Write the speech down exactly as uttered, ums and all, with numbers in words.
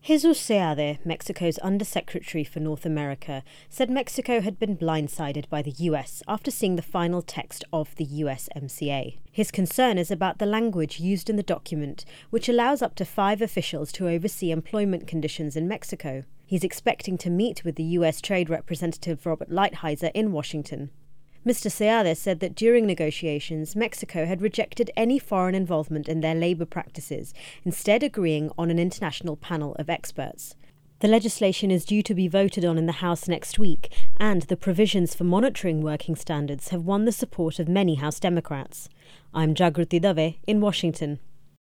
Jesus Seade, Mexico's Undersecretary for North America, said Mexico had been blindsided by the U S after seeing the final text of the U S M C A. His concern is about the language used in the document, which allows up to five officials to oversee employment conditions in Mexico. He's expecting to meet with the U S Trade Representative Robert Lighthizer in Washington. Mister Seade said that during negotiations, Mexico had rejected any foreign involvement in their labour practices, instead agreeing on an international panel of experts. The legislation is due to be voted on in the House next week, and the provisions for monitoring working standards have won the support of many House Democrats. I'm Jagruti Dave in Washington.